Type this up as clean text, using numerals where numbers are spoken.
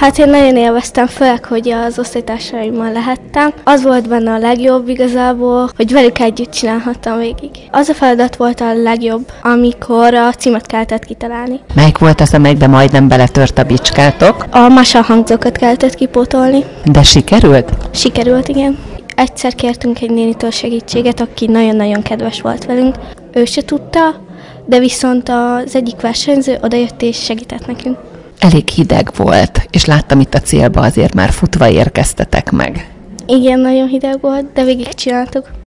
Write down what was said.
Hát én nagyon élveztem, főleg, hogy az osztálytársaimmal lehettem. Az volt benne a legjobb igazából, hogy velük együtt csinálhattam végig. Az a feladat volt a legjobb, amikor a címet kellett kitalálni. Melyik volt az, amelyikben majdnem beletört a bicskátok? A masahangzókat kellett kipótolni. De sikerült? Sikerült, igen. Egyszer kértünk egy nénitől segítséget, aki nagyon-nagyon kedves volt velünk. Ő se tudta, de viszont az egyik versenyző odajött és segített nekünk. Elég hideg volt, és láttam itt a célba azért már futva érkeztetek meg. Igen, nagyon hideg volt, de végigcsináltuk.